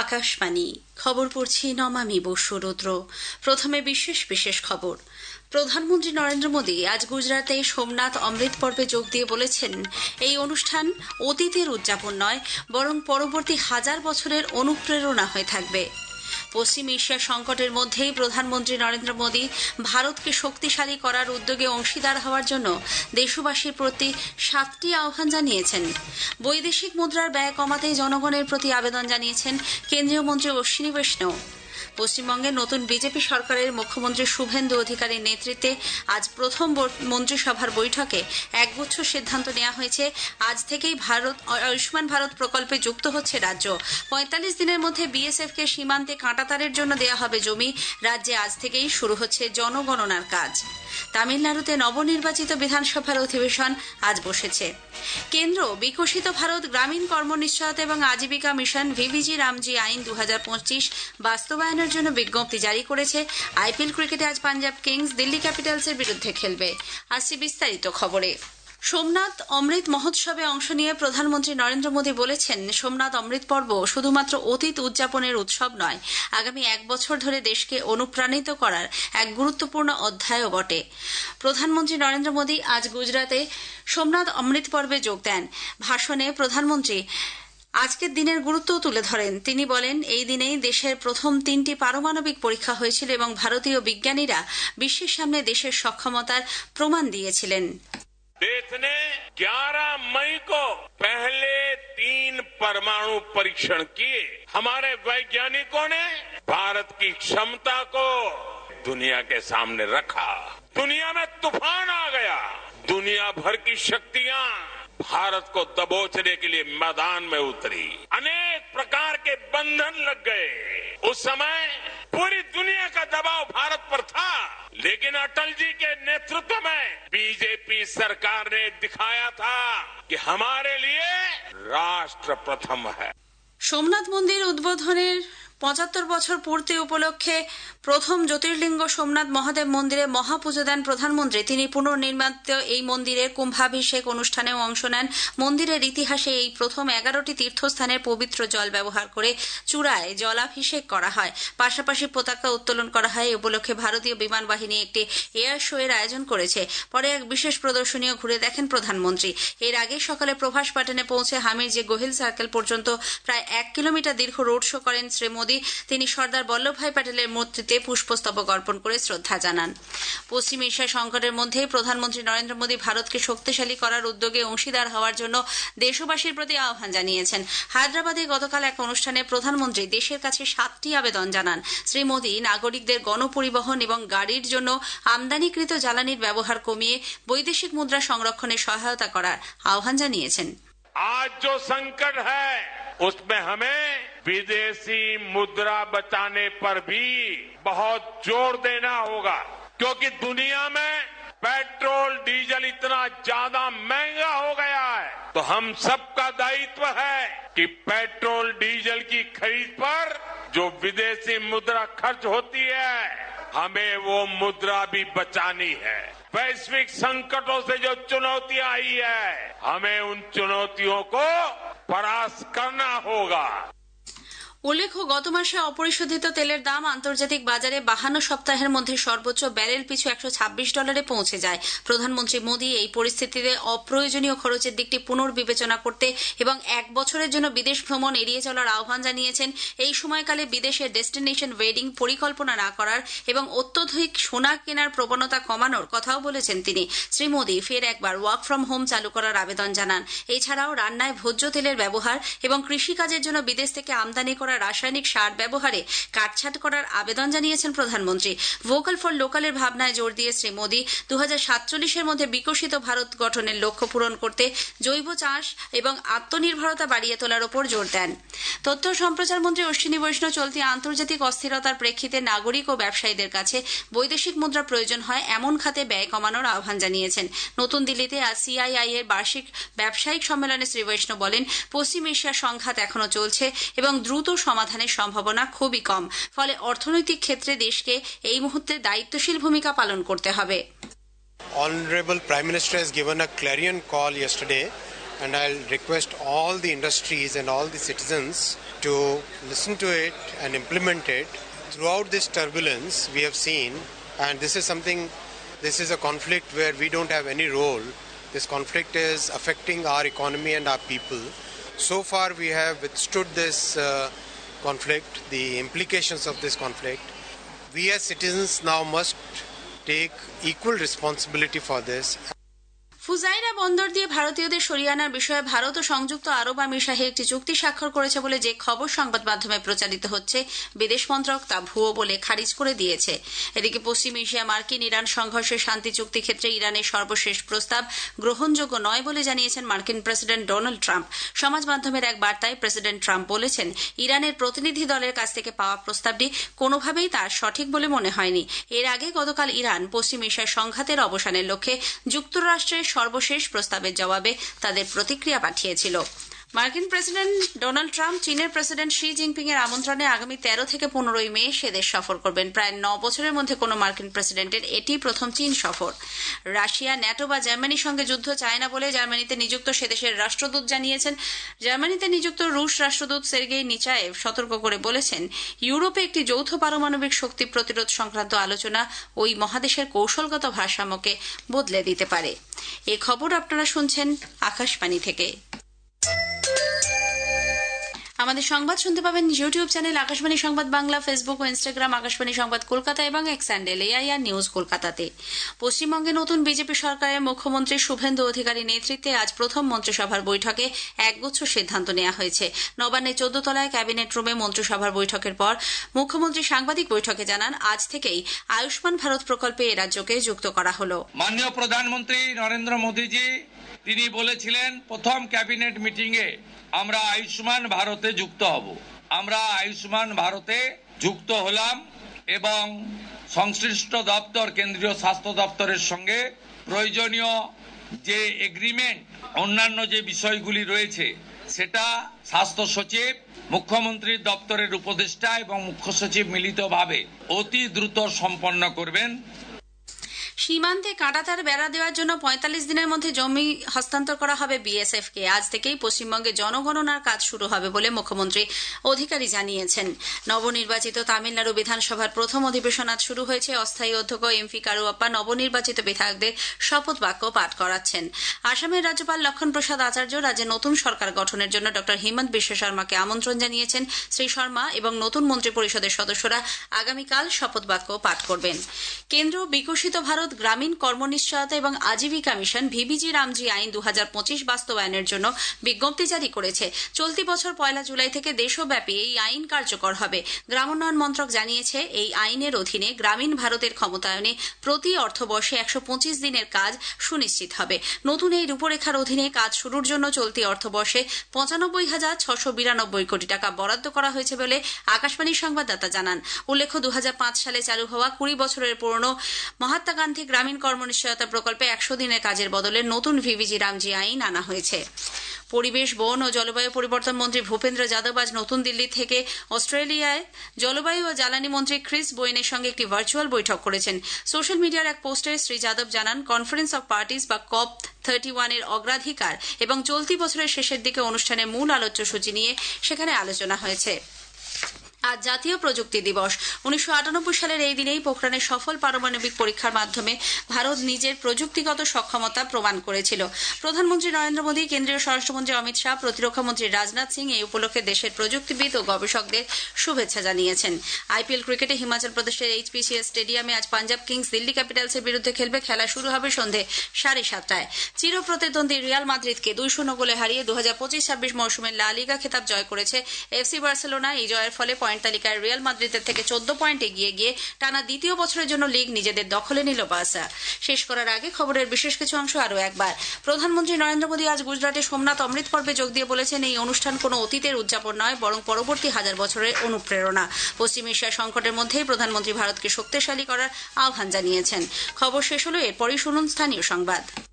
আকাশবাণী খবর পড়ছি নমামি বসুরুদ্র। প্রথমে বিশেষ বিশেষ খবর। প্রধানমন্ত্রী নরেন্দ্র মোদী আজ গুজরাতে সোমনাথ অমৃত পর্বে যোগ দিয়ে বলেছেন, এই অনুষ্ঠান অতীতের উদযাপন নয়, বরং পরবর্তী 1000 বছরের অনুপ্রেরণা হয়ে থাকবে। পশ্চিম এশিয়া সংকটের মধ্যেই প্রধানমন্ত্রী নরেন্দ্র মোদী ভারতকে শক্তিশালী করার উদ্যোগে অংশীদার হওয়ার জন্য দেশবাসীর প্রতি 7টি আহ্বান জানিয়েছেন। বৈদেশিক মুদ্রার ব্যয় কমাতে জনগণের প্রতি আবেদন জানিয়েছেন কেন্দ্রীয় মন্ত্রী অশ্বিনী বৈষ্ণব। পশ্চিমবঙ্গের নতুন বিজেপি সরকারের মুখ্যমন্ত্রী শুভেন্দু অধিকারীর নেতৃত্বে আজ প্রথম মন্ত্রিসভার বৈঠকে একগুচ্ছ সিদ্ধান্ত নেওয়া হয়েছে। আজ থেকেই আয়ুষ্মান ভারত প্রকল্পে যুক্ত হচ্ছে রাজ্য। 45 দিনের মধ্যে বিএসএফকে সীমান্তে কাঁটাতারের জন্য দেওয়া হবে জমি। রাজ্যে আজ থেকেই শুরু হচ্ছে জনগণনার কাজ। তামিলনাড়ুতে নবনির্বাচিত বিধানসভার অধিবেশন আজ বসেছে। কেন্দ্র বিকশিত ভারত গ্রামীণ কর্মনিশ্চয়তা এবং আজীবিকা মিশন ভিভিজি রামজি আইন 2025 বাস্তবায়নের জন্য বিজ্ঞপ্তি জারি করেছে। আইপিএল ক্রিকেটে আজ পাঞ্জাব কিংস দিল্লি ক্যাপিটালসের বিরুদ্ধে খেলবে। আসছে বিস্তারিত খবরে। সোমনাথ অমৃত মহোৎসবে অংশ নিয়ে প্রধানমন্ত্রী নরেন্দ্র মোদী বলেছেন, সোমনাথ অমৃত পর্ব শুধুমাত্র অতীত উদযাপনের উৎসব নয়, আগামী 1 বছর ধরে দেশকে অনুপ্রাণিত করার এক গুরুত্বপূর্ণ অধ্যায়ও বটে। প্রধানমন্ত্রী নরেন্দ্র মোদী আজ গুজরাতে সোমনাথ অমৃত পর্বে যোগ দেন। ভাষণে প্রধানমন্ত্রী আজকের দিনের গুরুত্ব তুলে ধরেন। তিনি বলেন, এই দিনেই দেশের প্রথম 3টি পারমাণবিক পরীক্ষা হয়েছিল এবং ভারতীয় বিজ্ঞানীরা বিশ্বের সামনে দেশের সক্ষমতার প্রমাণ দিয়েছিলেন। देश ने 11 मई को पहले 3 परमाणु परीक्षण किए। हमारे वैज्ञानिकों ने भारत की क्षमता को दुनिया के सामने रखा। दुनिया में तूफान आ गया। दुनिया भर की शक्तियां भारत को दबोचने के लिए मैदान में उतरी। अनेक प्रकार के बंधन लग गए। उस समय पूरी दुनिया का दबाव भारत पर था, लेकिन अटल जी के नेतृत्व में बीजेपी सरकार ने दिखाया था कि हमारे लिए राष्ट्र प्रथम है। সোমনাথ মন্দির উদ্বোধনের 75 বছর পূর্তি উপলক্ষে প্রথম জ্যোতির্লিঙ্গ সোমনাথ মহাদেব মন্দিরে মহাপুজো দেন প্রধানমন্ত্রী। তিনি পুনর্নির্মিত এই মন্দিরের কুম্ভাভিষেক অনুষ্ঠানেও অংশ নেন। মন্দিরের ইতিহাসে এই প্রথম 11টি তীর্থস্থানের পবিত্র জল ব্যবহার করে চূড়ায় জলাভিষেক করা হয়। পাশাপাশি পতাকা উত্তোলন করা হয়। এই উপলক্ষে ভারতীয় বিমান বাহিনী একটি এয়ার শো এর আয়োজন করেছে। পরে এক বিশেষ প্রদর্শনীও ঘুরে দেখেন প্রধানমন্ত্রী। এর আগে সকালে প্রভাস পাটনে পৌঁছে হামিরজি গোহিল সার্কেল পর্যন্ত প্রায় 1 কিলোমিটার দীর্ঘ রোড শো করেন শ্রী মোদী। তিনি সর্দার বল্লভভাই প্যাটেলের মূর্তিতে পুষ্পস্তবক অর্পণ করে শ্রদ্ধা জানান। পশ্চিম এশিয়া সংকটের মধ্যেই প্রধানমন্ত্রী নরেন্দ্র মোদী ভারতকে শক্তিশালী করার উদ্যোগে অংশীদার হওয়ার জন্য দেশবাসীর প্রতি আহ্বান জানিয়েছেন। হায়দ্রাবাদে গতকাল এক অনুষ্ঠানে প্রধানমন্ত্রী দেশের কাছে 7টি আবেদন জানান। শ্রী মোদী নাগরিকদের গণপরিবহন এবং গাড়ির জন্য আমদানিকৃত জ্বালানির ব্যবহার কমিয়ে বৈদেশিক মুদ্রা সংরক্ষণে সহায়তা করার আহ্বান জানিয়েছেন। आज जो संकट है उसमें हमें विदेशी मुद्रा बचाने पर भी बहुत जोर देना होगा, क्योंकि दुनिया में पेट्रोल डीजल इतना ज्यादा महंगा हो गया है। तो हम सबका दायित्व है कि पेट्रोल डीजल की खरीद पर जो विदेशी मुद्रा खर्च होती है, हमें वो मुद्रा भी बचानी है। वैश्विक संकटों से जो चुनौतियां आई है, हमें उन चुनौतियों को परास्त करना होगा। উল্লেখ্য, গত মাসে অপরিশোধিত তেলের দাম আন্তর্জাতিক বাজারে 52 সপ্তাহের মধ্যে সর্বোচ্চ ব্যারেল পিছু $126 পৌঁছে যায়। প্রধানমন্ত্রী মোদী এই পরিস্থিতিতে অপ্রয়োজনীয় খরচের দিকটি পুনর্বিবেচনা করতে এবং 1 বছরের জন্য বিদেশ ভ্রমণ এড়িয়ে চলার আহ্বান জানিয়েছেন। এই সময়কালে বিদেশের ডেস্টিনেশন ওয়েডিং পরিকল্পনা না করার এবং অত্যধিক সোনা কেনার প্রবণতা কমানোর কথাও বলেছেন তিনি। শ্রী মোদী ফের একবার ওয়ার্ক ফ্রম হোম চালু করার আবেদন জানান। এছাড়াও রান্নায় ভোজ্য তেলের ব্যবহার এবং কৃষিকাজের জন্য বিদেশ থেকে আমদানি করা রাসায়নিক সার ব্যবহারে কাটছাট করার আবেদন জানিয়েছেন প্রধানমন্ত্রী। ভোকাল ফর লোকালের ভাবনায় জোর দিয়ে শ্রী মোদী 2047-এর মধ্যে বিকশিত ভারত গঠনের লক্ষ্য পূরণ করতে জৈব চাষ এবং আত্মনির্ভরতা বাড়িয়ে তোলার উপর জোর দেন। তথ্য সম্প্রচার মন্ত্রী অশ্বিনী বৈষ্ণব চলতি আন্তর্জাতিক অস্থিরতার প্রেক্ষিতে নাগরিক ও ব্যবসায়ীদের কাছে বৈদেশিক মুদ্রা প্রয়োজন হয় এমন খাতে ব্যয় কমানোর আহ্বান জানিয়েছেন। নতুন দিল্লিতে আজ সিআইআই এর বার্ষিক ব্যবসায়িক সম্মেলনে শ্রী বৈষ্ণব বলেন, পশ্চিম এশিয়ার সংঘাত এখনো চলছে এবং দ্রুত সমাধানের সম্ভাবনা খুবই কম। ফলে অর্থনৈতিক ক্ষেত্রে দেশকে এই মুহূর্তে দায়িত্বশীল ভূমিকা পালন করতে হবে। Honorable Prime Minister has given a clarion call yesterday and I'll request all the industries and all the citizens to listen to it and implement it. Throughout this turbulence we have seen, and this is a conflict where we don't have any role. This conflict is affecting our economy and our people. So far we have withstood this conflict, the implications of this conflict. We as citizens now must take equal responsibility for this. Fujairah বন্দর দিয়ে ভারতীয়দের সরিয়ে আনার বিষয়ে ভারত ও সংযুক্ত আরব আমির শাহী একটি চুক্তি স্বাক্ষর করেছে বলে যে খবর সংবাদ মাধ্যমে প্রচারিত হচ্ছে, বিদেশ মন্ত্রক তা ভুয়ো বলে খারিজ করে দিয়েছে। এদিকে পশ্চিম এশিয়া মার্কিন ইরান সংঘর্ষের শান্তি চুক্তি ক্ষেত্রে ইরানের সর্বশেষ প্রস্তাব গ্রহণযোগ্য নয় বলে জানিয়েছেন মার্কিন প্রেসিডেন্ট ডোনাল্ড ট্রাম্প। সমাজ মাধ্যমের এক বার্তায় প্রেসিডেন্ট ট্রাম্প বলেছেন, ইরানের প্রতিনিধি দলের কাছ থেকে পাওয়া প্রস্তাবটি কোনোভাবেই তার সঠিক বলে মনে হয়নি। এর আগে গতকাল ইরান পশ্চিম এশিয়ার সংঘাতের অবসানের লক্ষ্যে যুক্তরাষ্ট্রের সর্বশেষ প্রস্তাবের জবাবে তাদের প্রতিক্রিয়া পাঠিয়েছিল। মার্কিন প্রেসিডেন্ট ডোনাল্ড ট্রাম্প চীনের প্রেসিডেন্ট শি জিনপিং এর আমন্ত্রণে আগামী 13 থেকে 15 মে সে দেশ সফর করবেন। প্রায় 9 বছরের মধ্যে কোনো মার্কিন প্রেসিডেন্টের এটি প্রথম চীন সফর। রাশিয়া, ন্যাটো বা জার্মানির সঙ্গে যুদ্ধ চায় না বলে জার্মানিতে নিযুক্ত সে দেশের রাষ্ট্রদূত জানিয়েছেন। জার্মানিতে নিযুক্ত রুশ রাষ্ট্রদূত সের্গেই নিচায়েভ সতর্ক করে বলেছেন, ইউরোপে একটি যৌথ পারমাণবিক শক্তি প্রতিরোধ সংক্রান্ত আলোচনা ওই মহাদেশের কৌশলগত ভারসাম্যকে বদলে দিতে পারে। এই খবর আপনারা শুনছেন আকাশবাণী থেকে। আমাদের সংবাদ শুনতে পাবেন YouTube channel Akashvani Sangbad Bangla, Facebook ও ইনস্টাগ্রাম আকাশবাণী সংবাদ কলকাতা এবং এক্স হ্যান্ডেল AIR নিউজ কলকাতাতে। পশ্চিমবঙ্গে নতুন বিজেপি সরকারের মুখ্যমন্ত্রী শুভেন্দু অধিকারী নেতৃত্বে আজ প্রথম মন্ত্রিসভার বৈঠকে একগুচ্ছ সিদ্ধান্ত নেওয়া হয়েছে। নবান্নে 14 তলায় ক্যাবিনেট রুমে মন্ত্রিসভার বৈঠকের পর মুখ্যমন্ত্রী সাংবাদিক বৈঠকে জানান, আজ থেকেই আয়ুষ্মান ভারত প্রকল্পে এ রাজ্যকে যুক্ত করা হলো। মাননীয় প্রধানমন্ত্রী নরেন্দ্র মোদীজি তিনি বলেছিলেন, প্রথম ক্যাবিনেট মিটিংয়ে আমরা আয়ুষ্মান ভারতে যুক্ত হব। আমরা আয়ুষ্মান ভারতে যুক্ত হলাম এবং সংশ্লিষ্ট দপ্তর, কেন্দ্রীয় স্বাস্থ্য দপ্তরের সঙ্গে প্রয়োজনীয় যে এগ্রিমেন্ট, অন্যান্য যে বিষয়গুলি রয়েছে সেটা স্বাস্থ্য সচিব, মুখ্যমন্ত্রীর দপ্তরের উপদেষ্টা এবং মুখ্য সচিব মিলিতভাবে অতি দ্রুত সম্পন্ন করবেন। সীমান্তে কাঁটাতার বেড়া দেওয়ার জন্য 45 দিনের মধ্যে জমি হস্তান্তর করা হবে BSF কে। আজ থেকেই পশ্চিমবঙ্গে জনগণনার কাজ শুরু হবে বলে মুখ্যমন্ত্রী অধিকারী জানিয়েছেন। নবনির্বাচিত তামিলনাড়ু বিধানসভার প্রথম অধিবেশন আজ শুরু হয়েছে। অস্থায়ী অধ্যক্ষ MP কারুয়াপ্পা নবনির্বাচিত বিধায়কদের শপথ বাক্য পাঠ করাচ্ছেন। আসামের রাজ্যপাল লক্ষণ প্রসাদ আচার্য রাজ্যে নতুন সরকার গঠনের জন্য ডক্টর হিমন্ত বিশ্ব শর্মাকে আমন্ত্রণ জানিয়েছেন। শ্রী শর্মা এবং নতুন মন্ত্রী পরিষদের সদস্যরা আগামীকাল শপথ বাক্য পাঠ করবেন। কেন্দ্র বিকশিত ভারত গ্রামীণ কর্মনিশ্চয়তা এবং আজীবিকা মিশন VBG রামজি আইন 2025 বাস্তবায়নের জন্য বিজ্ঞপ্তি জারি করেছে। চলতি বছর 1 জুলাই থেকে দেশব্যাপী এই আইন কার্যকর হবে। গ্রামোন্নয়ন মন্ত্রক জানিয়েছে, এই আইনের অধীনে গ্রামীণ ভারতের ক্ষমতায়নে প্রতি অর্থবর্ষে 125 দিনের কাজ সুনিশ্চিত হবে। নতুন এই রূপরেখার অধীনে কাজ শুরুর জন্য চলতি অর্থবর্ষে 95,692 কোটি টাকা বরাদ্দ করা হয়েছে বলে আকাশবাণীর সংবাদদাতা জানান। উল্লেখ্য, 2005 সালে চালু হওয়া 20 বছরের পুরনো মহাত্মা গান্ধী গ্রামীণ কর্মনিশ্চয়তা প্রকল্পে 100 দিনের কাজের বদলে নতুন VBG রামজি আইন আনা হয়েছে। পরিবেশ, বন ও জলবায়ু পরিবর্তন মন্ত্রী ভূপেন্দ্র যাদব আজ নতুন দিল্লি থেকে অস্ট্রেলিয়ায় জলবায়ু ও জ্বালানি মন্ত্রী ক্রিস বোয়েনের সঙ্গে একটি ভার্চুয়াল বৈঠক করেছেন। সোশ্যাল মিডিয়ার এক পোস্টে শ্রী যাদব জানান, কনফারেন্স অব পার্টিস বা COP31 এর অগ্রাধিকার এবং চলতি বছরের শেষের দিকে অনুষ্ঠানের মূল আলোচ্য সূচি নিয়ে সেখানে আলোচনা হয়েছে। আজ জাতীয় প্রযুক্তি দিবস। 1998 সালের এই দিনেই পোখরানের সফল পারমাণবিক পরীক্ষার মাধ্যমে ভারত নিজের প্রযুক্তিগত সক্ষমতা প্রমাণ করেছিল। প্রধানমন্ত্রী নরেন্দ্র মোদী, কেন্দ্রীয় স্বরাষ্ট্রমন্ত্রী অমিত শাহ, প্রতিরক্ষামন্ত্রী রাজনাথ সিং এই উপলক্ষে দেশের প্রযুক্তিবিদ ও গবেষকদের শুভেচ্ছা জানিয়েছেন। IPL ক্রিকেটে হিমাচল প্রদেশের HPCS স্টেডিয়ামে আজ পাঞ্জাব কিংস দিল্লি ক্যাপিটালসের বিরুদ্ধে খেলবে। খেলা শুরু হবে সন্ধে 7:30টায়। চিরপ্রতিদ্বন্দ্বী রিয়াল মাদ্রিদকে 2-0 গোলে হারিয়ে 2025-26 মৌসুমের লা লিগা খেতাব জয় করেছে FC বার্সেলোনা। এই জয়ের ফলে পয়েন্ট তালিকায় রিয়াল মাদ্রিদের থেকে 14 পয়েন্ট এগিয়ে গিয়ে টানা দ্বিতীয় বছরের জন্য লিগ নিজেদের দখলে নিল বার্সা। শেষ করার আগে খবরের বিশেষ কিছু অংশ আরও একবার। প্রধানমন্ত্রী নরেন্দ্র মোদী আজ গুজরাটে সোমনাথ অমৃত পর্বে যোগ দিয়ে বলেছেন, এই অনুষ্ঠান কোনো অতীতের উদযাপন নয়, বরং পরবর্তী 1000 বছরের অনুপ্রেরণা। পশ্চিম এশিয়ার সংকটের মধ্যেই প্রধানমন্ত্রী ভারতকে শক্তিশালী করার আহ্বান জানিয়েছেন। খবর শেষ হলো, এরপরই শুনুন স্থানীয় সংবাদ।